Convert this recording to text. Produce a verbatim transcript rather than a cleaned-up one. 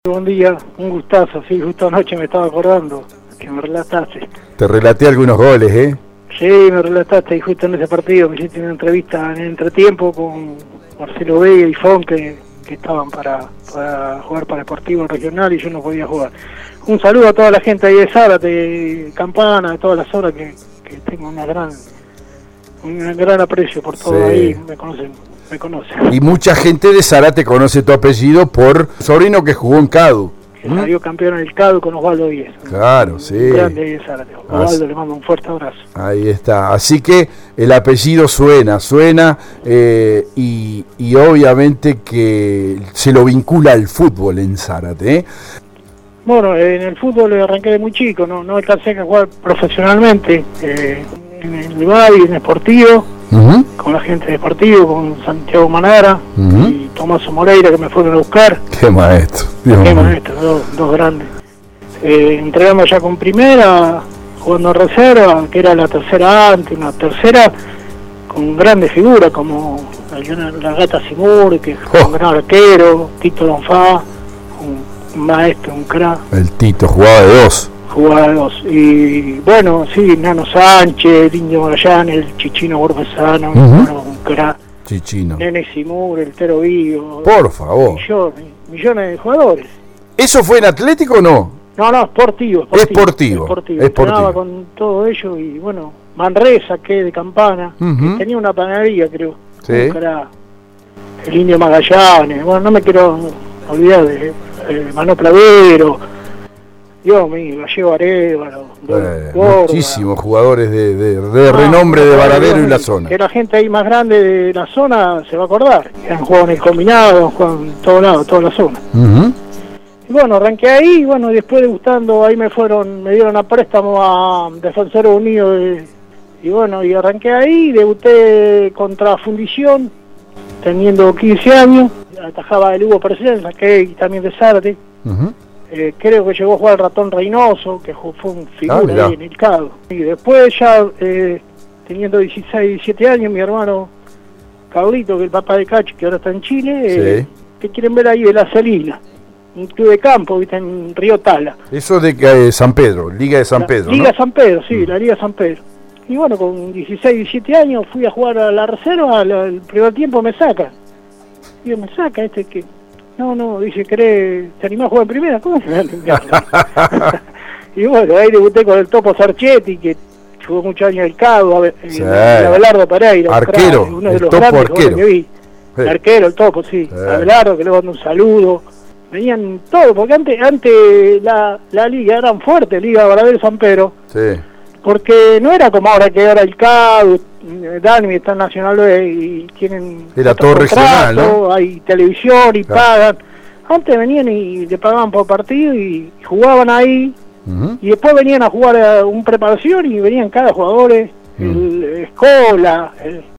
Buen día, un gustazo, sí, justo anoche me estaba acordando que me relataste. Te relaté algunos goles, ¿eh? Sí, me relataste y justo en ese partido me hiciste una entrevista en el entretiempo con Marcelo Vega y Fon que, que estaban para, para jugar para Deportivo Regional y yo no podía jugar. Un saludo a toda la gente ahí de Zárate, Campana, de todas las horas que, que tengo una gran, un gran aprecio por todo. Sí. Ahí, me conocen. Me conoce. Y mucha gente de Zárate conoce tu apellido por sobrino que jugó en Cadu. Que ¿Mm? Salió campeón en el Cadu con Osvaldo Díez. Claro, sí. Grande de Zárate. Osvaldo, le mando un fuerte abrazo. Ahí está. Así que el apellido suena, suena eh, y, y obviamente que se lo vincula al fútbol en Zárate, ¿eh? Bueno, en el fútbol arranqué de muy chico, no, no alcancé a jugar profesionalmente eh, en el Valle, en el Sportivo. Uh-huh. Con la gente de Deportivo, con Santiago Manara uh-huh. y Tomaso Moreira que me fueron a buscar. Qué maestro. Dios Qué mío. maestro, dos, dos grandes. Eh, entregamos ya con primera, jugando reserva, que era la tercera antes, una tercera con grandes figuras como la, la Gata Simur, que fue oh. un gran arquero, Tito Donfá, un, un maestro, un crack. El Tito jugaba de dos. Jugaba de dos. Y bueno, sí, Nano Sánchez, Indio Magallanes, el Chichino Borbesano, uh-huh. bueno, un crack. Chichino. Nene Simur, el Tero Vigo. Por favor. Millones, millones de jugadores. ¿Eso fue en Atlético o no? No, no, Sportivo. Sportivo. Esportivo. Esportivo. Entrenaba con todo ello y bueno, Manresa, que de Campana, uh-huh. que tenía una panadería, creo. Sí. Un crack. El Indio Magallanes, bueno, no me quiero olvidar de, de Mano Plavero. Dios mío, Gallego Arevalo, eh, muchísimos jugadores de, de, de ah, renombre de Varadero y la zona. Que la gente ahí más grande de la zona se va a acordar. Que han jugado en el combinado, han jugado en todos lados, toda la zona. Uh-huh. Y bueno, arranqué ahí, y bueno, después degustando, ahí me fueron, me dieron a préstamo a Defensores Unidos, de, y bueno, y arranqué ahí, debuté contra Fundición, teniendo quince años, atajaba el Hugo Presencia, que también de Zárate. Uh-huh. Eh, creo que llegó a jugar el Ratón Reynoso, que fue un figura ah, ahí en el Cado. Y después ya, eh, teniendo dieciséis, diecisiete años, mi hermano Carlito, que es el papá de Cachi, que ahora está en Chile, eh, sí. que quieren ver ahí de La Celina, un club de campo, viste, en Río Tala. Eso de eh, San Pedro, Liga de San Pedro, la, Liga ¿no? San Pedro, sí, mm. la Liga San Pedro. Y bueno, con dieciséis, diecisiete años fui a jugar a la reserva, el primer tiempo me saca. Digo, me saca este que... No, no, dice, ¿querés, te animás a jugar en primera? ¿Cómo se me Y bueno, ahí debuté con el Topo Sarchetti, que jugó muchos años el Cado, sí. Abelardo Pereira, arquero, uno de el los Topo grandes arquero. que vi. Sí. El arquero, el Topo, sí. sí. Abelardo, que le mando un saludo. Venían todos, porque antes antes la, la liga eran fuertes, Liga Varadero San Pedro. Sí. Porque no era como ahora que ahora el Cado, Dani está en Nacional y tienen era todo regional, ¿no? Hay televisión y claro. pagan. Antes venían y le pagaban por partido y jugaban ahí, uh-huh. y después venían a jugar a un preparación y venían cada jugador, uh-huh. el Escola, el